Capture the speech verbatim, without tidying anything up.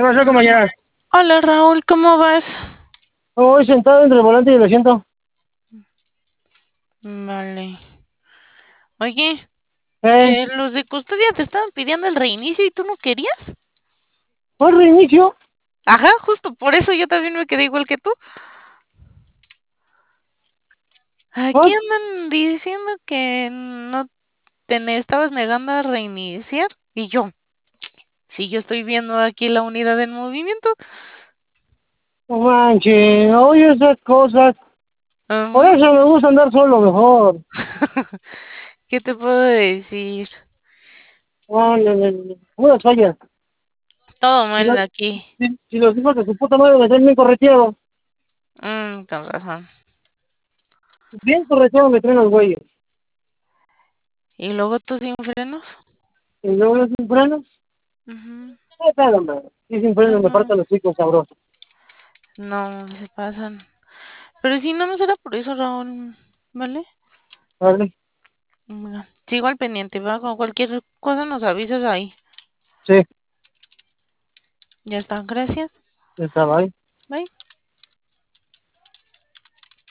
pasó, compañera? Hola Raúl, ¿cómo vas? Voy sentado entre el volante y el asiento. Vale. Oye, Eh, que los de custodia te estaban pidiendo el reinicio y tú no querías. ¿Fue reinicio? Ajá, justo por eso yo también me quedé igual que tú. Aquí ¿Por? andan diciendo que no te ne- estabas negando a reiniciar. Y yo, si yo estoy viendo aquí la unidad en movimiento. No manches, oye esas cosas. Por Ajá. eso me gusta andar solo mejor. ¿Qué te puedo decir? No, no, no, no. Puras fallas. Todo Si, mal los- aquí. si- si los hijos de su puta madre me traen bien correteado. Mm, con razón. Bien correteado me traen los güeyes. ¿Y luego tú sin frenos? Y luego los sin frenos. Ujú. ¿Qué tal, hombre? Y sin frenos me No, parten los chicos sabrosos. no, se pasan. Pero si no, no será por eso, Raúl, ¿vale? ¿Vale? Venga, sigo al pendiente, va, con cualquier cosa nos avisas ahí. Sí, Ya está, gracias. estaba ahí. Bye.